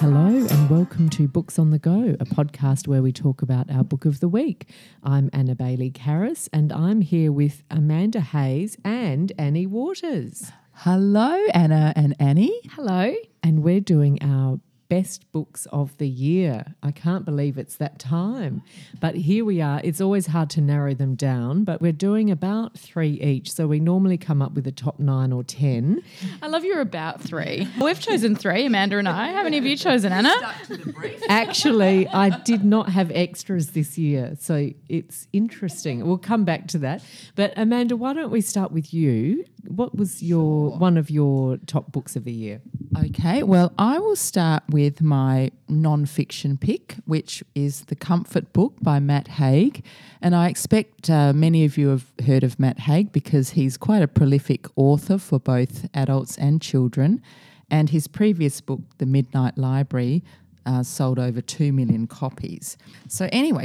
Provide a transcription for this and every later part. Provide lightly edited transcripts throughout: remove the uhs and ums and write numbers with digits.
Hello and welcome to Books on the Go, a podcast where we talk about our book of the week. I'm Anna Bailey-Karras and I'm here with Amanda Hayes and Annie Waters. Hello, Anna and Annie. Hello. And we're doing our best books of the year. I can't believe it's that time. But here we are. It's always hard to narrow them down, but we're doing about 3 each. So we normally come up with a top 9 or 10. I love your about 3. We've chosen 3, Amanda and I. How many have you chosen, Anna? Actually, I did not have extras this year, so it's interesting. We'll come back to that. But Amanda, why don't we start with you? What was one of your top books of the year? Okay, well, I will start with my non-fiction pick, which is The Comfort Book by Matt Haig. And I expect many of you have heard of Matt Haig because he's quite a prolific author for both adults and children. And his previous book, The Midnight Library, sold over 2 million copies. So anyway,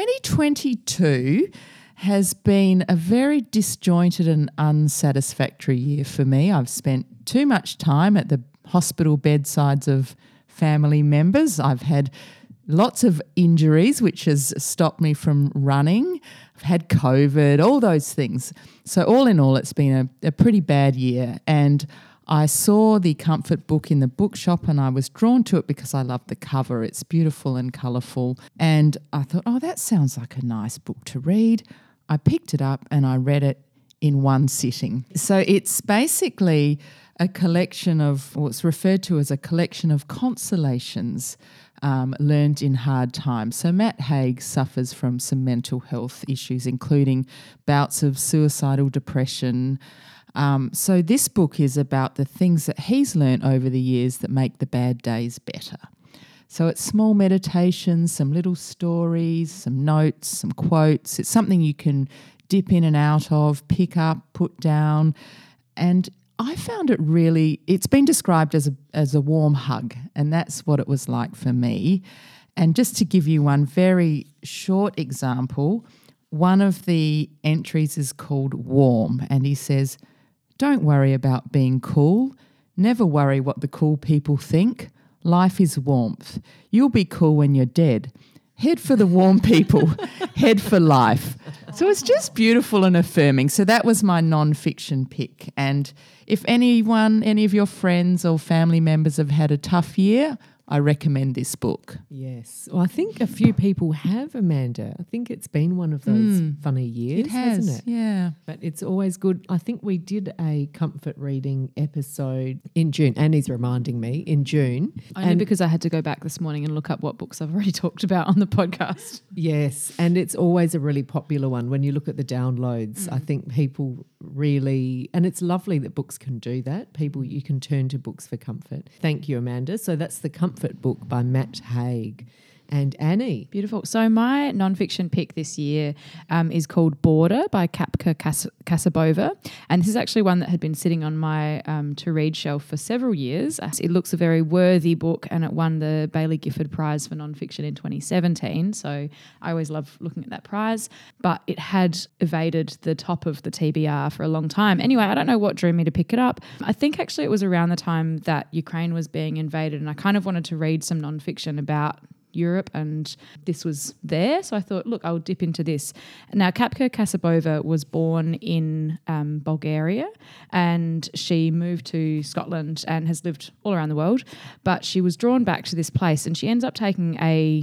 2022 has been a very disjointed and unsatisfactory year for me. I've spent too much time at the hospital bedsides of family members. I've had lots of injuries, which has stopped me from running. I've had COVID, all those things. So all in all, it's been a pretty bad year. And I saw The Comfort Book in the bookshop and I was drawn to it because I love the cover. It's beautiful and colourful. And I thought, oh, that sounds like a nice book to read. I picked it up and I read it in one sitting. So it's basically a collection of, or it's referred to as a collection of consolations learned in hard times. So Matt Haig suffers from some mental health issues, including bouts of suicidal depression. So this book is about the things that he's learnt over the years that make the bad days better. So it's small meditations, some little stories, some notes, some quotes. It's something you can dip in and out of, pick up, put down. And I found it really, it's been described as a warm hug, and that's what it was like for me. And just to give you one very short example, one of the entries is called Warm, and he says, "Don't worry about being cool. Never worry what the cool people think. Life is warmth. You'll be cool when you're dead. Head for the warm people. Head for life." So it's just beautiful and affirming. So that was my non-fiction pick. And if any of your friends or family members have had a tough year, I recommend this book. Yes. Well, I think a few people have, Amanda. I think it's been one of those funny years, hasn't it? Yeah. But it's always good. I think we did a comfort reading episode in June. Annie's reminding me, in June. Only because I had to go back this morning and look up what books I've already talked about on the podcast. Yes, and it's always a really popular one. When you look at the downloads, I think people really, and it's lovely that books can do that. You can turn to books for comfort. Thank you, Amanda. So that's The Comfort Book by Matt Haig. And Annie. Beautiful. So my non-fiction pick this year is called Border by Kapka Kasabova. And this is actually one that had been sitting on my to-read shelf for several years. It looks a very worthy book and it won the Baillie Gifford Prize for Non-Fiction in 2017. So I always love looking at that prize. But it had evaded the top of the TBR for a long time. Anyway, I don't know what drew me to pick it up. I think actually it was around the time that Ukraine was being invaded and I kind of wanted to read some non-fiction about Europe and this was there. So I thought, look, I'll dip into this. Now, Kapka Kasabova was born in Bulgaria and she moved to Scotland and has lived all around the world, but she was drawn back to this place and she ends up taking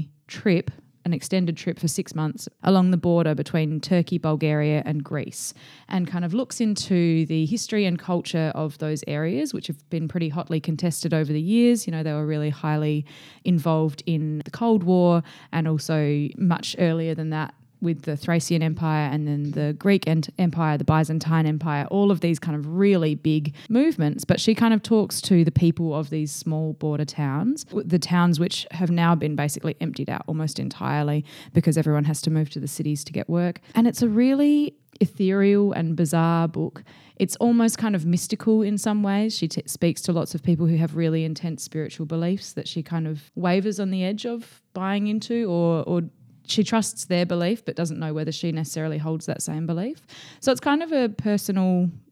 an extended trip for 6 months along the border between Turkey, Bulgaria and Greece and kind of looks into the history and culture of those areas, which have been pretty hotly contested over the years. You know, they were really highly involved in the Cold War and also much earlier than that with the Thracian Empire and then the Greek Empire, the Byzantine Empire, all of these kind of really big movements. But she kind of talks to the people of these small border towns, the towns which have now been basically emptied out almost entirely because everyone has to move to the cities to get work. And it's a really ethereal and bizarre book. It's almost kind of mystical in some ways. She speaks to lots of people who have really intense spiritual beliefs that she kind of wavers on the edge of buying into or she trusts their belief but doesn't know whether she necessarily holds that same belief. So it's kind of a personal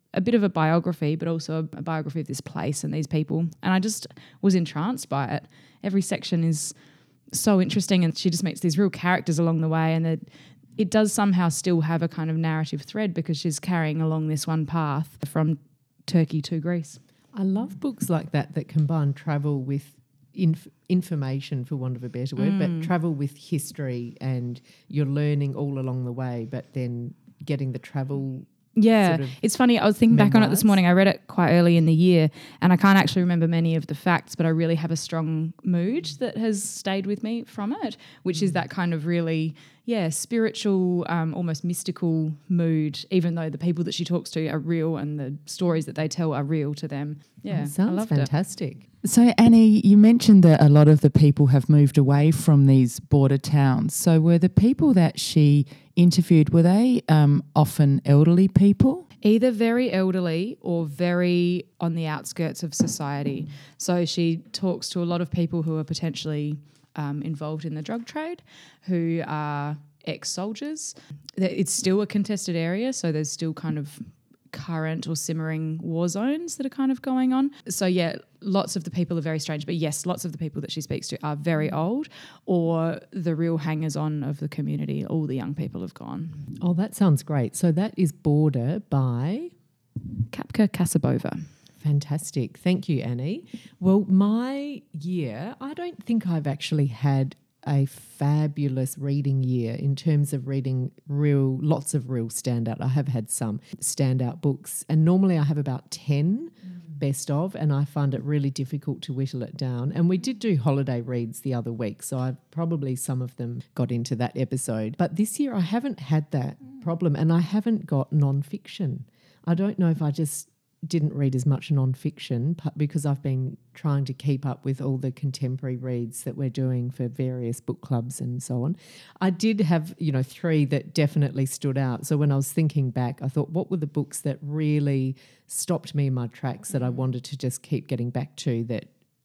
a bit of a biography, but also a biography of this place and these people. And I just was entranced by it. Every section is so interesting, and she just meets these real characters along the way, and it does somehow still have a kind of narrative thread because she's carrying along this one path from Turkey to Greece. I love books like that combine travel with information, for want of a better word, but travel with history, and you're learning all along the way, but then getting the travel. Yeah, sort of it's funny. I was thinking back on it this memoirs. morning. I read it quite early in the year, and I can't actually remember many of the facts, but I really have a strong mood that has stayed with me from it, which is that kind of really, spiritual, almost mystical mood, even though the people that she talks to are real and the stories that they tell are real to them. Yeah, Sounds I loved it. fantastic. So, Annie, you mentioned that a lot of the people have moved away from these border towns. So were the people that she interviewed, were they often elderly people? Either very elderly or very on the outskirts of society. So she talks to a lot of people who are potentially involved in the drug trade, who are ex-soldiers. It's still a contested area, so there's still kind of current or simmering war zones that are kind of going on. So lots of the people are very strange, but yes, lots of the people that she speaks to are very old or the real hangers-on of the community. All the young people have gone. Oh, that sounds great. So that is Border by... Kapka Kasabova. Fantastic. Thank you, Annie. Well, my year, I don't think I've actually had a fabulous reading year in terms of reading lots of real standout. I have had some standout books, and normally I have about 10 best of, and I find it really difficult to whittle it down. And we did do holiday reads the other week, so probably some of them got into that episode. But this year I haven't had that problem, and I haven't got non-fiction. I don't know if I just didn't read as much non-fiction because I've been trying to keep up with all the contemporary reads that we're doing for various book clubs and so on. I did have, 3 that definitely stood out. So when I was thinking back, I thought, what were the books that really stopped me in my tracks that I wanted to just keep getting back to, that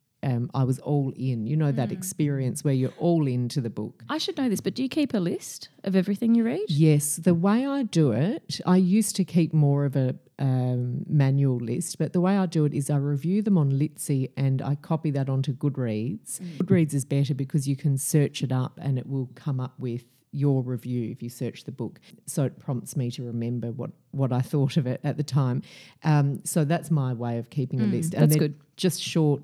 I was all in, that experience where you're all into the book. I should know this, but do you keep a list of everything you read? Yes, the way I do it, I used to keep more of a manual list, but the way I do it is I review them on Litzy and I copy that onto Goodreads. Goodreads is better because you can search it up and it will come up with your review if you search the book. So it prompts me to remember what I thought of it at the time. So that's my way of keeping a list. And that's they're good. just short,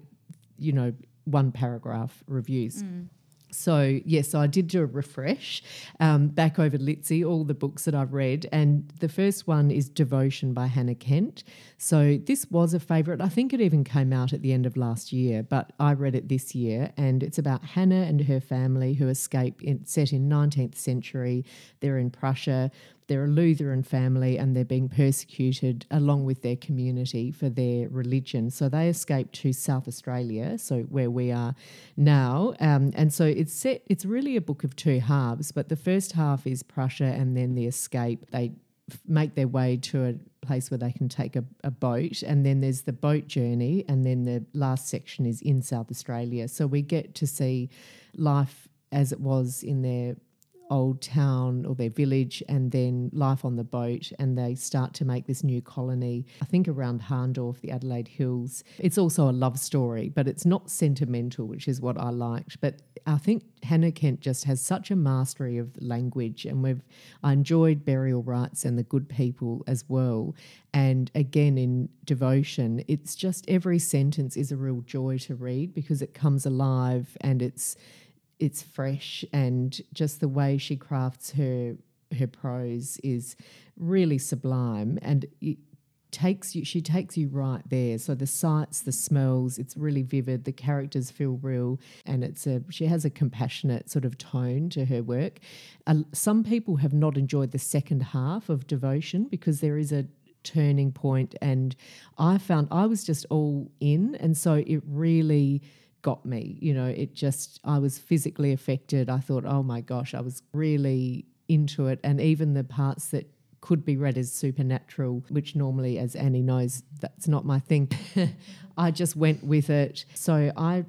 1 paragraph reviews. So, yes, I did do a refresh back over Litzy, all the books that I've read. And the first one is Devotion by Hannah Kent. So this was a favourite. I think it even came out at the end of last year, but I read it this year. And it's about Hannah and her family who escape, set in 19th century. They're in Prussia. They're a Lutheran family and they're being persecuted along with their community for their religion. So they escape to South Australia, so where we are now. And so it's really a book of 2 halves, but the first half is Prussia and then the escape. They make their way to a place where they can take a boat, and then there's the boat journey, and then the last section is in South Australia. So we get to see life as it was in their old town or their village, and then life on the boat, and they start to make this new colony, I think around Harndorf, the Adelaide Hills. It's also a love story, but it's not sentimental, which is what I liked. But I think Hannah Kent just has such a mastery of language, and I enjoyed Burial Rites and The Good People as well. And again, in Devotion, it's just every sentence is a real joy to read because it comes alive and it's fresh, and just the way she crafts her prose is really sublime, and she takes you right there. So the sights, the smells, it's really vivid. The characters feel real, and she has a compassionate sort of tone to her work. Some people have not enjoyed the second half of Devotion because there is a turning point, and I found I was just all in, and so it really got me, I was physically affected. I thought, oh my gosh, I was really into it. And even the parts that could be read as supernatural, which normally, as Annie knows, that's not my thing, I just went with it. So I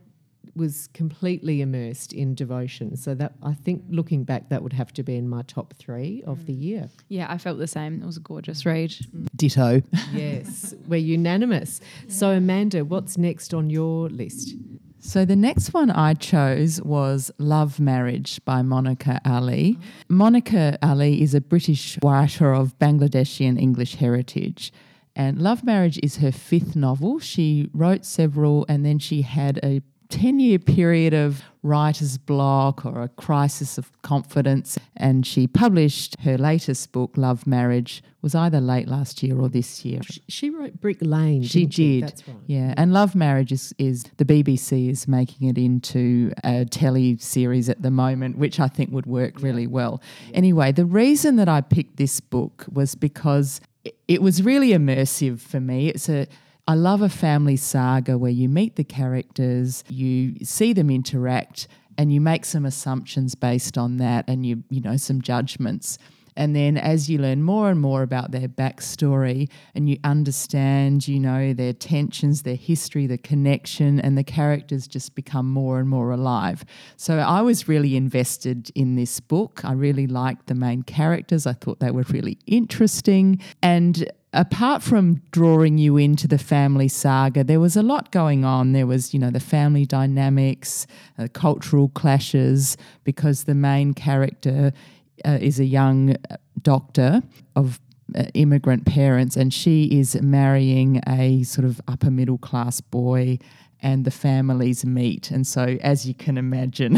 was completely immersed in devotion. So that, I think, looking back, that would have to be in my top 3 of the year. Yeah, I felt the same. It was a gorgeous read. Ditto. Yes, we're unanimous. So Amanda, what's next on your list? So the next one I chose was Love Marriage by Monica Ali. Monica Ali is a British writer of Bangladeshi and English heritage. And Love Marriage is her 5th novel. She wrote several and then she had a 10-year period of writer's block or a crisis of confidence, and she published her latest book, Love Marriage, was either late last year or this year. She wrote Brick Lane, She didn't she? did. That's right. Yeah, and Love Marriage is the BBC is making it into a telly series at the moment, which I think would work really well. Anyway, the reason that I picked this book was because it was really immersive for me. I love a family saga where you meet the characters, you see them interact, and you make some assumptions based on that, and you know, some judgments. And then as you learn more and more about their backstory and you understand, you know, their tensions, their history, the connection, and the characters just become more and more alive. So I was really invested in this book. I really liked the main characters. I thought they were really interesting. And apart from drawing you into the family saga, there was a lot going on. There was, you know, the family dynamics, cultural clashes, because the main character is a young doctor of immigrant parents, and she is marrying a sort of upper middle class boy, and the families meet. And so, as you can imagine,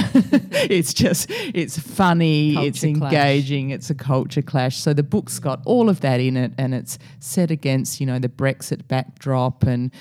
it's funny, Culture it's engaging, it's a culture clash. So the book's got all of that in it, and it's set against, you know, the Brexit backdrop, and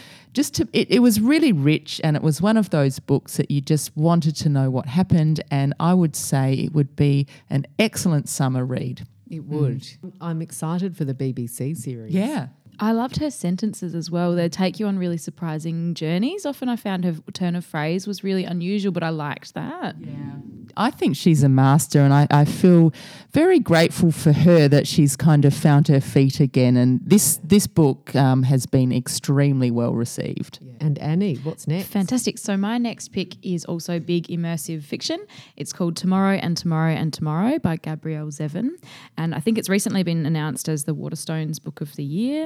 it was really rich, and it was one of those books that you just wanted to know what happened, and I would say it would be an excellent summer read. It would. I'm excited for the BBC series. Yeah. I loved her sentences as well. They take you on really surprising journeys. Often I found her turn of phrase was really unusual, but I liked that. Yeah. I think she's a master, and I feel very grateful for her that she's kind of found her feet again. And this book has been extremely well received. Yeah. And Annie, what's next? Fantastic. So my next pick is also big immersive fiction. It's called Tomorrow and Tomorrow and Tomorrow by Gabrielle Zevin. And I think it's recently been announced as the Waterstones Book of the Year.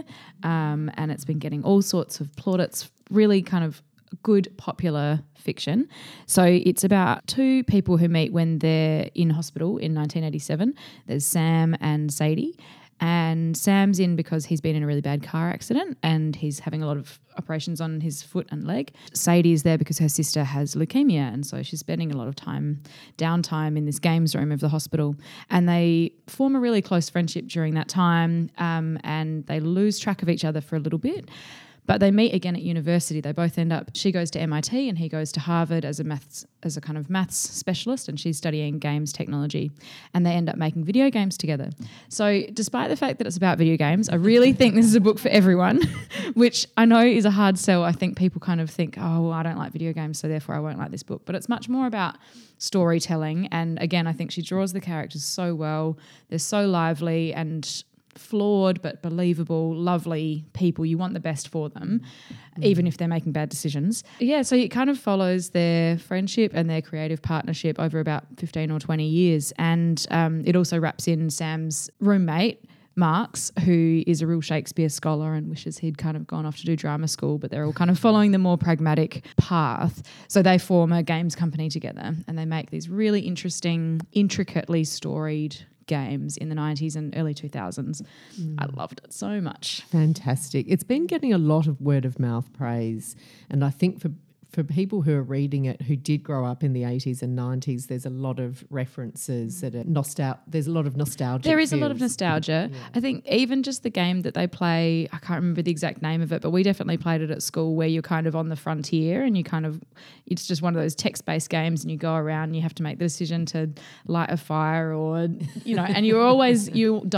And it's been getting all sorts of plaudits, really kind of good popular fiction. So it's about 2 people who meet when they're in hospital in 1987. There's Sam and Sadie. And Sam's in because he's been in a really bad car accident and he's having a lot of operations on his foot and leg. Sadie is there because her sister has leukemia, and so she's spending a lot of downtime in this games room of the hospital. And they form a really close friendship during that time, and they lose track of each other for a little bit. But they meet again at university. They both end up, she goes to MIT and he goes to Harvard as a kind of maths specialist, and she's studying games technology, and they end up making video games together. So despite the fact that it's about video games, I really think this is a book for everyone, which I know is a hard sell. I think people kind of think, oh, well, I don't like video games, so therefore I won't like this book. But it's much more about storytelling. And again, I think she draws the characters so well. They're so lively and flawed but believable, lovely people. You want the best for them, even if they're making bad decisions. Yeah, so it kind of follows their friendship and their creative partnership over about 15 or 20 years. And it also wraps in Sam's roommate, Marks, who is a real Shakespeare scholar and wishes he'd kind of gone off to do drama school, but they're all kind of following the more pragmatic path. So they form a games company together, and they make these really interesting, intricately storied games in the 90s and early 2000s. I loved it so much. Fantastic. It's been getting a lot of word of mouth praise, and I think for people who are reading it who did grow up in the 80s and 90s, there's a lot of references that are there's a lot of nostalgia. There is a lot of nostalgia. Yeah. I think even just the game that they play, I can't remember the exact name of it, but we definitely played it at school, where you're kind of on the frontier and it's just one of those text-based games, and you go around and you have to make the decision to light a fire or, and you always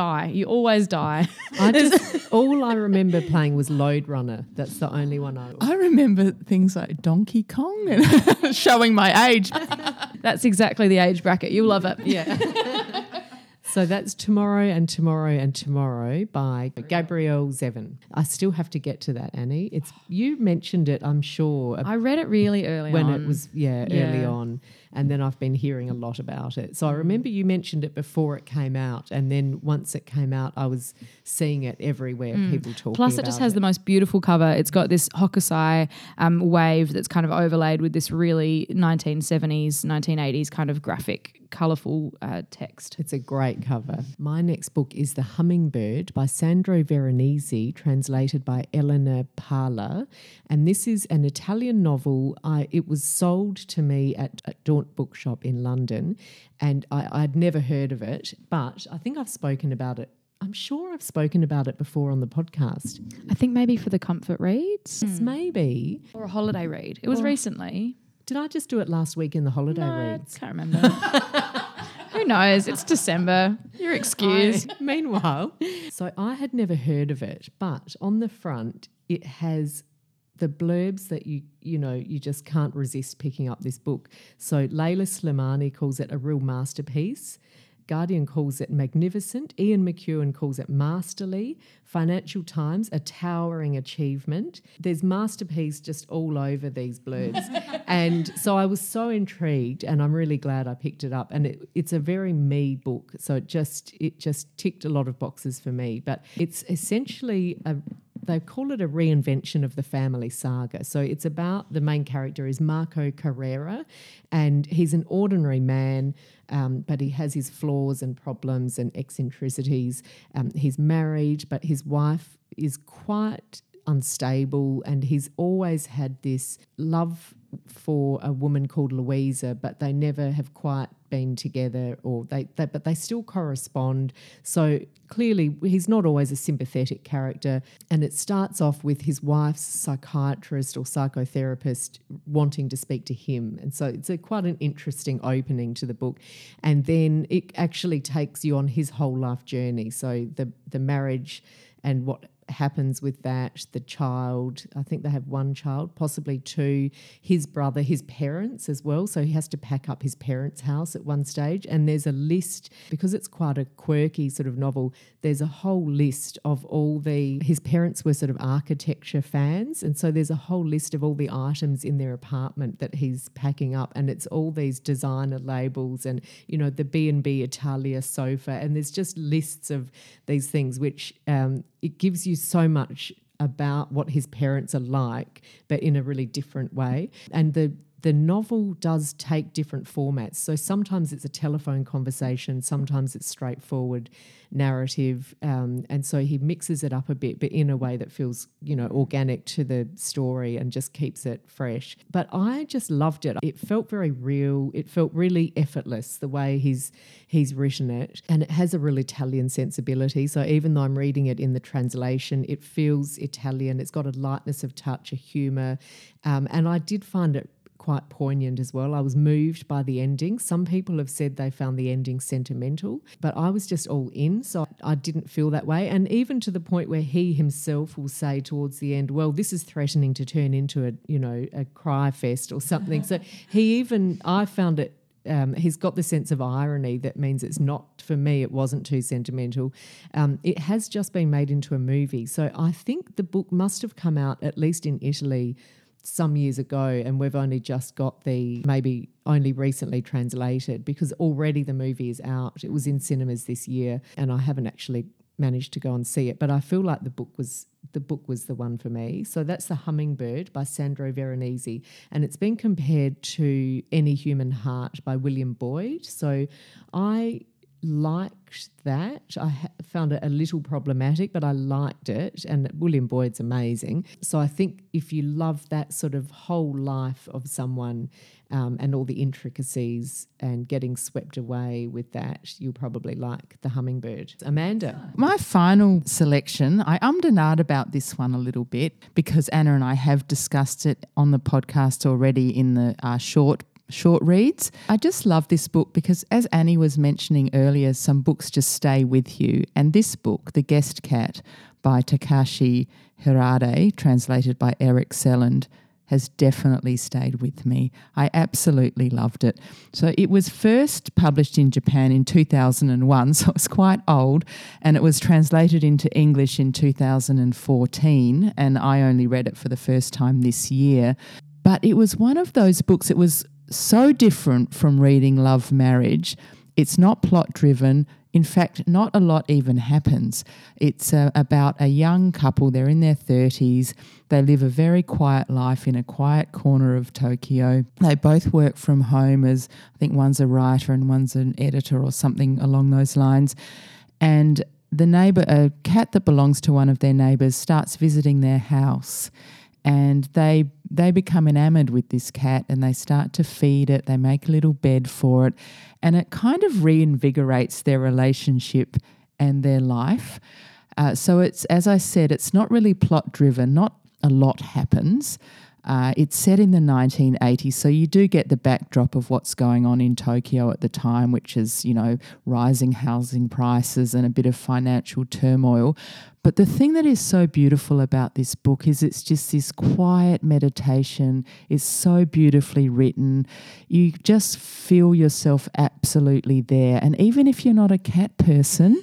die. All I remember playing was Lode Runner. That's the only one I remember things like Donkey Kong and showing my age. That's exactly the age bracket. You'll love it. Yeah. So that's Tomorrow and Tomorrow and Tomorrow by Gabrielle Zevin. I still have to get to that, Annie. You mentioned it, I'm sure. I read it really early when on. it was, early on. And then I've been hearing a lot about it. So I remember you mentioned it before it came out. And then once it came out, I was seeing it everywhere, people talking about it. Plus, it just has the most beautiful cover. It's got this Hokusai wave that's kind of overlaid with this really 1970s, 1980s kind of graphic, colourful text. It's a great cover. My next book is The Hummingbird by Sandro Veronese, translated by Elena Parla. And this is an Italian novel. It was sold to me at Daunt Bookshop in London, and I'd never heard of it, but I think I've spoken about it. I'm sure I've spoken about it before on the podcast. I think maybe for the comfort reads. Maybe. Or a holiday read. It was recently. Did I just do it last week in the holiday reads? I can't remember. Who knows? It's December. You're excused. Meanwhile, so I had never heard of it, but on the front it has the blurbs that you just can't resist picking up this book. So Layla Slimani calls it a real masterpiece. Guardian calls it magnificent. Ian McEwan calls it masterly. Financial Times, a towering achievement. There's masterpiece just all over these blurbs. And so I was so intrigued, and I'm really glad I picked it up. And it's a very me book. So it just ticked a lot of boxes for me. But it's essentially they call it a reinvention of the family saga. So it's about, the main character is Marco Carrera, and he's an ordinary man, but he has his flaws and problems and eccentricities. He's married, but his wife is quite unstable, and he's always had this love for a woman called Louisa, but they never have quite been together, or but they still correspond. So clearly he's not always a sympathetic character, and it starts off with his wife's psychiatrist or psychotherapist wanting to speak to him, and so it's quite an interesting opening to the book. And then it actually takes you on his whole life journey, so the marriage and what happens with that, the child, I think they have one child, possibly two, his brother, his parents as well, so he has to pack up his parents' house at one stage. And there's a list, because it's quite a quirky sort of novel, there's a whole list of his parents were sort of architecture fans, and so there's a whole list of all the items in their apartment that he's packing up, and it's all these designer labels and the B&B Italia sofa, and there's just lists of these things which it gives you so much about what his parents are like, but in a really different way. And the novel does take different formats. So sometimes it's a telephone conversation, sometimes it's straightforward narrative, and so he mixes it up a bit, but in a way that feels, organic to the story and just keeps it fresh. But I just loved it. It felt very real. It felt really effortless the way he's written it, and it has a real Italian sensibility. So even though I'm reading it in the translation, it feels Italian. It's got a lightness of touch, a humour, and I did find it quite poignant as well. I was moved by the ending. Some people have said they found the ending sentimental, but I was just all in, so I didn't feel that way. And even to the point where he himself will say towards the end, well, this is threatening to turn into a cry fest or something. So I found it, he's got the sense of irony that means it's not, for me, it wasn't too sentimental. It has just been made into a movie. So I think the book must have come out, at least in Italy, some years ago, and we've only just got maybe only recently translated, because already the movie is out. It was in cinemas this year, and I haven't actually managed to go and see it, but I feel like the book was the one for me. So that's The Hummingbird by Sandro Veronese, and it's been compared to Any Human Heart by William Boyd. So I liked that. I found it a little problematic, but I liked it, and William Boyd's amazing. So I think if you love that sort of whole life of someone and all the intricacies and getting swept away with that, you'll probably like The Hummingbird. Amanda? My final selection, I ummed and ahed about this one a little bit because Anna and I have discussed it on the podcast already in the short reads. I just love this book because, as Annie was mentioning earlier, some books just stay with you. And this book, The Guest Cat by Takashi Hirade, translated by Eric Selland, has definitely stayed with me. I absolutely loved it. So it was first published in Japan in 2001, so it's quite old, and it was translated into English in 2014, and I only read it for the first time this year. But it was one of those books, it was so different from reading Love, Marriage. It's not plot driven. In fact, not a lot even happens. It's about a young couple. They're in their 30s. They live a very quiet life in a quiet corner of Tokyo. They both work from home as, I think one's a writer and one's an editor or something along those lines. And the neighbour, a cat that belongs to one of their neighbours, starts visiting their house. And they become enamoured with this cat and they start to feed it. They make a little bed for it. And it kind of reinvigorates their relationship and their life. So it's, as I said, it's not really plot driven. Not a lot happens. It's set in the 1980s, so you do get the backdrop of what's going on in Tokyo at the time, which is, you know, rising housing prices and a bit of financial turmoil. But the thing that is so beautiful about this book is it's just this quiet meditation. It's so beautifully written. You just feel yourself absolutely there. And even if you're not a cat person,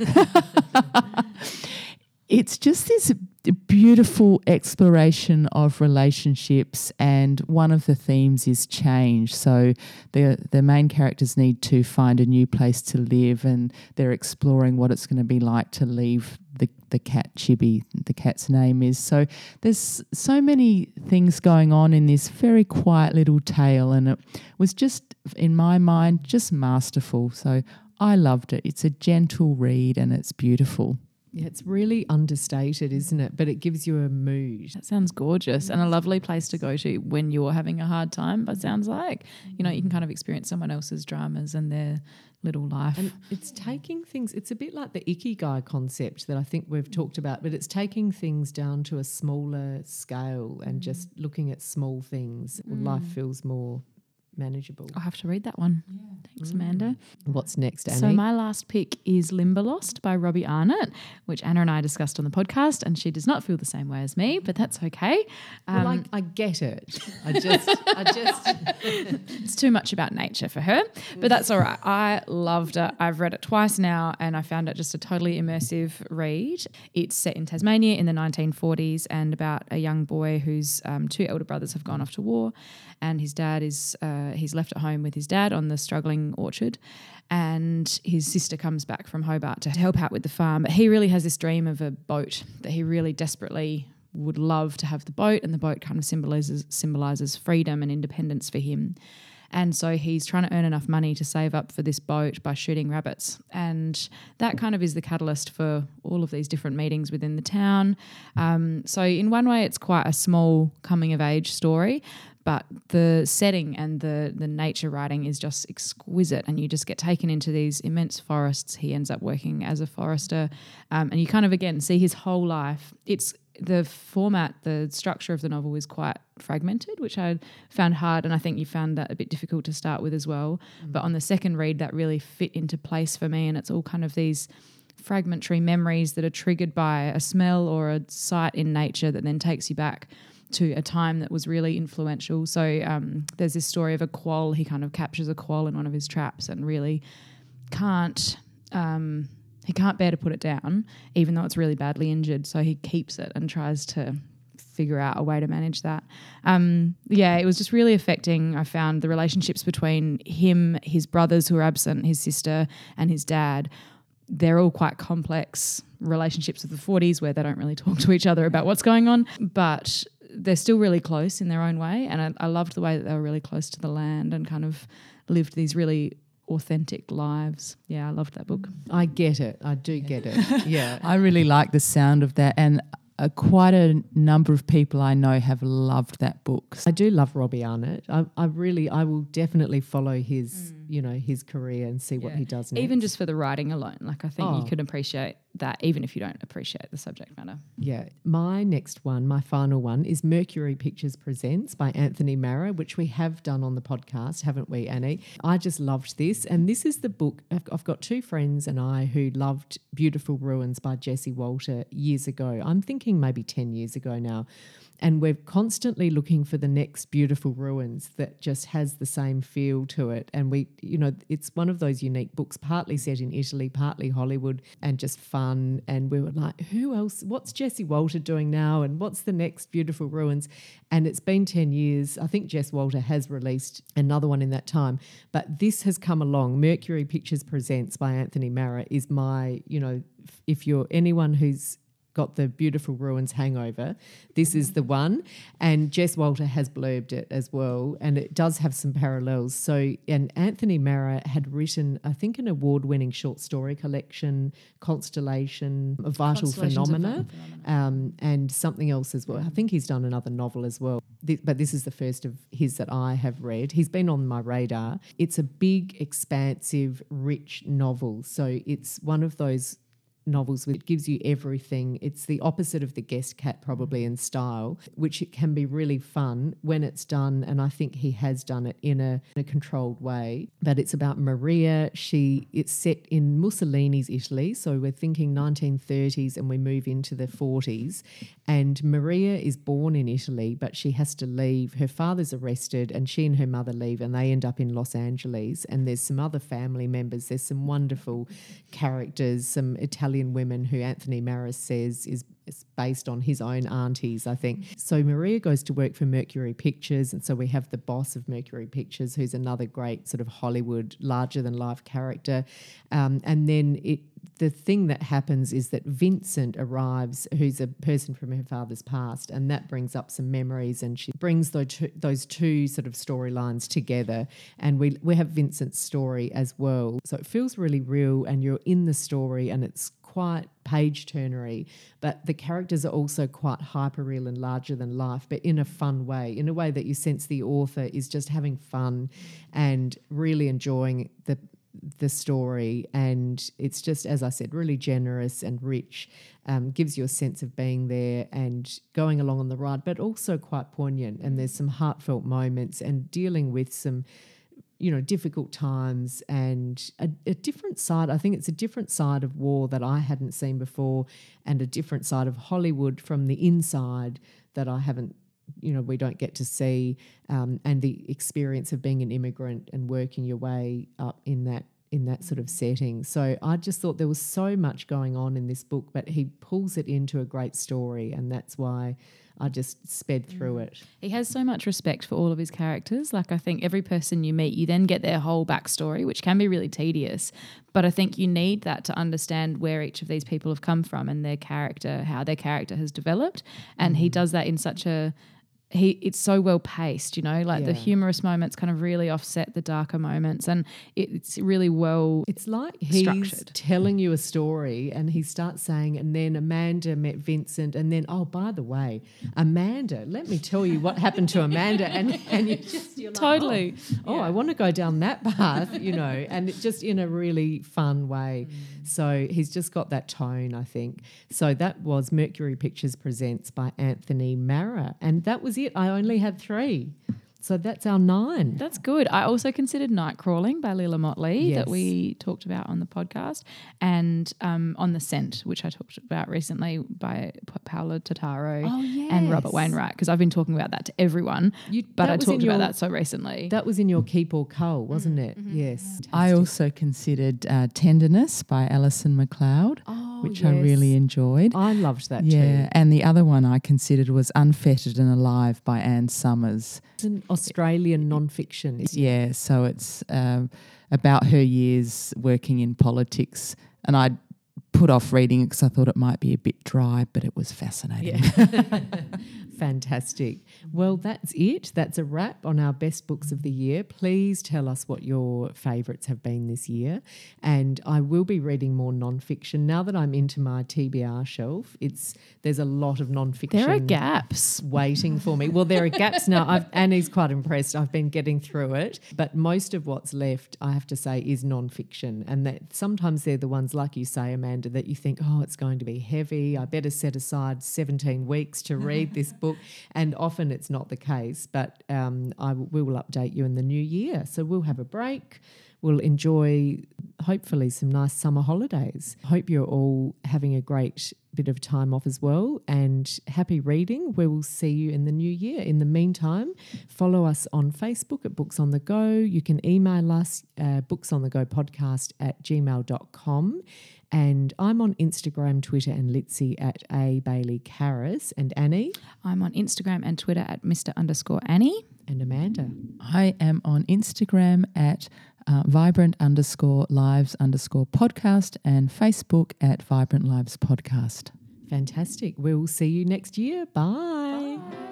it's just this beautiful exploration of relationships, and one of the themes is change. So the main characters need to find a new place to live, and they're exploring what it's going to be like to leave the cat Chibi, the cat's name is. So there's so many things going on in this very quiet little tale, and it was just, in my mind, just masterful. So I loved it. It's a gentle read and it's beautiful. Yeah, it's really understated, isn't it? But it gives you a mood. That sounds gorgeous and a lovely place to go to when you're having a hard time, but sounds like, you know, you can kind of experience someone else's dramas and their little life. And it's taking things, it's a bit like the Ikigai concept that I think we've talked about, but it's taking things down to a smaller scale and just looking at small things. Life feels more manageable. I'll have to read that one. Yeah. Thanks, Amanda. What's next, Annie? So my last pick is Limberlost by Robbie Arnott, which Anna and I discussed on the podcast, and she does not feel the same way as me, but that's okay. Well, I get it. I just It's too much about nature for her, but that's all right. I loved it. I've read it twice now, and I found it just a totally immersive read. It's set in Tasmania in the 1940s and about a young boy whose two elder brothers have gone off to war, and his dad is he's left at home with his dad on the struggling orchard, and his sister comes back from Hobart to help out with the farm. But he really has this dream of a boat, that he really desperately would love to have the boat, and the boat kind of symbolises freedom and independence for him. And so he's trying to earn enough money to save up for this boat by shooting rabbits. And that kind of is the catalyst for all of these different meetings within the town. So in one way, it's quite a small coming-of-age story, but the setting and the nature writing is just exquisite, and you just get taken into these immense forests. He ends up working as a forester, and you kind of, again, see his whole life. It's the format, the structure of the novel is quite fragmented, which I found hard, and I think you found that a bit difficult to start with as well. But on the second read, that really fit into place for me, and it's all kind of these fragmentary memories that are triggered by a smell or a sight in nature that then takes you back to a time that was really influential. So there's this story of a quoll. He kind of captures a quoll in one of his traps and really can't bear to put it down, even though it's really badly injured. So he keeps it and tries to figure out a way to manage that. It was just really affecting. I found the relationships between him, his brothers who are absent, his sister and his dad, they're all quite complex relationships of the 40s where they don't really talk to each other about what's going on, but they're still really close in their own way. And I loved the way that they were really close to the land and kind of lived these really authentic lives. Yeah, I loved that book. I get it. I do get it. Yeah. I really like the sound of that, and quite a number of people I know have loved that book. I do love Robbie Arnott. I will definitely follow his his career and see what he does next. Even just for the writing alone. Like I think Oh. you could appreciate that even if you don't appreciate the subject matter. Yeah. My next one, my final one, is Mercury Pictures Presents by Anthony Marra, which we have done on the podcast, haven't we, Annie? I just loved this. And this is the book. I've got two friends and I who loved Beautiful Ruins by Jessie Walter years ago. I'm thinking maybe 10 years ago now. And we're constantly looking for the next Beautiful Ruins that just has the same feel to it. And it's one of those unique books, partly set in Italy, partly Hollywood, and just fun. And we were like, who else? What's Jessie Walter doing now? And what's the next Beautiful Ruins? And it's been 10 years. I think Jess Walter has released another one in that time. But this has come along. Mercury Pictures Presents by Anthony Marra is my, if you're anyone who's got the Beautiful Ruins hangover, this is the one. And Jess Walter has blurbed it as well, and it does have some parallels. So, and Anthony Marra had written, I think, an award-winning short story collection, Constellation of Vital Phenomena, and something else as well. I think he's done another novel as well, but this is the first of his that I have read. He's been on my radar. It's a big, expansive, rich novel. So it's one of those novels which gives you everything. It's the opposite of The Guest Cat probably in style, which it can be really fun when it's done, and I think he has done it in a controlled way. But it's about Maria. It's set in Mussolini's Italy, so we're thinking 1930s and we move into the 40s, and Maria is born in Italy but she has to leave. Her father's arrested and she and her mother leave and they end up in Los Angeles, and there's some other family members. There's some wonderful characters, some Italian women who Anthony Marra says is based on his own aunties, I think. So Maria goes to work for Mercury Pictures, and so we have the boss of Mercury Pictures, who's another great sort of Hollywood larger-than-life character. And then the thing that happens is that Vincent arrives, who's a person from her father's past, and that brings up some memories, and she brings those two sort of storylines together, and we have Vincent's story as well. So it feels really real, and you're in the story, and it's quite page-turnery, but the characters are also quite hyper-real and larger than life, but in a fun way, in a way that you sense the author is just having fun and really enjoying the story. And it's just, as I said, really generous and rich, gives you a sense of being there and going along on the ride, but also quite poignant. And there's some heartfelt moments and dealing with some difficult times and a different side. I think it's a different side of war that I hadn't seen before, and a different side of Hollywood from the inside that I haven't, we don't get to see, and the experience of being an immigrant and working your way up in that sort of setting. So I just thought there was so much going on in this book, but he pulls it into a great story, and that's why I just sped through it. He has so much respect for all of his characters. Like, I think every person you meet, you then get their whole backstory, which can be really tedious. But I think you need that to understand where each of these people have come from and their character, how their character has developed. And he does that in such it's so well paced, the humorous moments kind of really offset the darker moments, and it's really well It's like structured. He's telling you a story and he starts saying, and then Amanda met Vincent, and then, oh, by the way, Amanda, let me tell you what happened to Amanda, and you're like, Totally. I want to go down that path, and it just in a really fun way. So he's just got that tone, I think. So that was Mercury Pictures Presents by Anthony Marra, and that was it. I only had 3. So that's our 9. That's good. I also considered Night Crawling by Lila Motley that we talked about on the podcast, and On the Scent, which I talked about recently by Paolo Totaro and Robert Wainwright, because I've been talking about that to everyone, but I talked about that so recently. That was in your Keep or Cull, wasn't it? Mm-hmm. Yes. I also considered Tenderness by Alison McLeod, which I really enjoyed. I loved that too. And the other one I considered was Unfettered and Alive by Anne Summers. It's an Australian non-fiction. Yeah, so it's about her years working in politics, and I put off reading it because I thought it might be a bit dry, but it was fascinating. Fantastic. Well, that's it. That's a wrap on our best books of the year. Please tell us what your favourites have been this year. And I will be reading more non-fiction. Now that I'm into my TBR shelf, there's a lot of non-fiction. There are gaps waiting for me. Well, there are gaps now. Annie's quite impressed. I've been getting through it. But most of what's left, I have to say, is non-fiction. And that sometimes they're the ones, like you say, Amanda, that you think, oh, it's going to be heavy. I better set aside 17 weeks to read this book. And often it's not the case, but we will update you in the new year. So we'll have a break. We'll enjoy, hopefully, some nice summer holidays. Hope you're all having a great bit of time off as well, and happy reading. We will see you in the new year. In the meantime, follow us on Facebook at Books on the Go. You can email us booksonthegopodcast@gmail.com. And I'm on Instagram, Twitter and Litzy at @ABaileyCarris. And Annie? I'm on Instagram and Twitter at Mr_Annie. And Amanda? I am on Instagram at vibrant_lives_podcast and Facebook at Vibrant Lives Podcast. Fantastic. We'll see you next year. Bye. Bye.